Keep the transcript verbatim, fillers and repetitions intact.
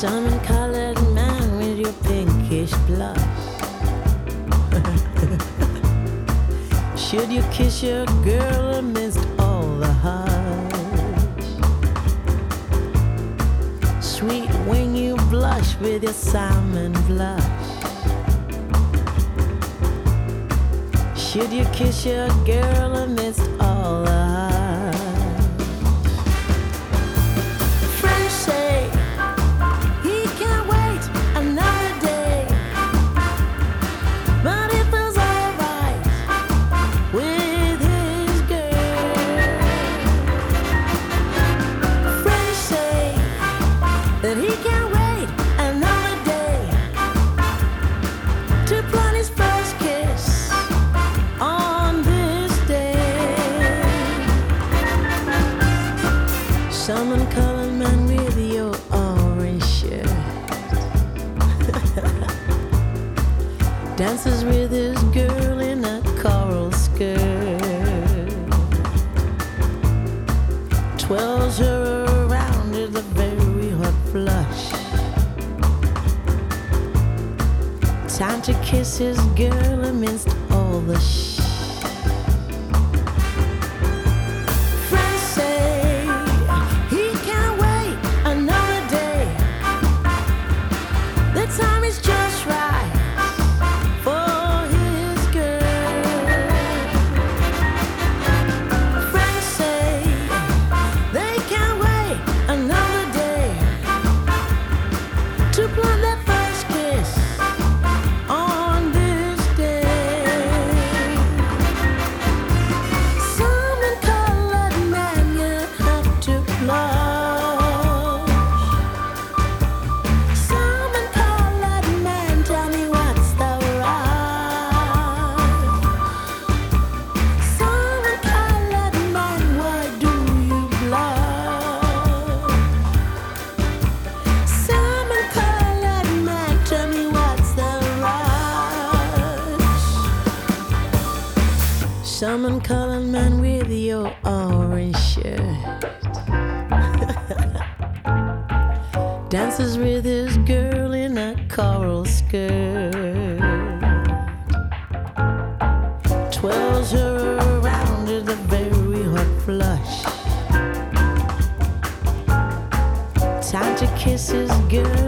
Salmon-colored man with your pinkish blush. Should you kiss your girl amidst all the hush? Sweet when you blush with your salmon blush. Should you kiss your girl amidst all the hush? Friends say he can't wait another day, but it feels alright with his girl. Friends say that he can't wait another day to plan his first kiss on this day. Salmon-colored man with your orange shirt dances with his girl in a coral skirt, twirls her around with a very hot flush. Time to kiss his girl amidst all the shh. Friends say he can't wait another day. The time is just right for his girl. Friends say they can't wait another day to plan their first kiss on this day. Salmon-colored man, you have to blush. Salmon-colored man, tell me what's the rush? Salmon-colored man, why do you blush? Salmon-colored man, tell me what's the rush? Salmon-colored man with your orange shirt dances with his girl in a coral skirt, twirls her around with a very hot flush. Time to kiss his girl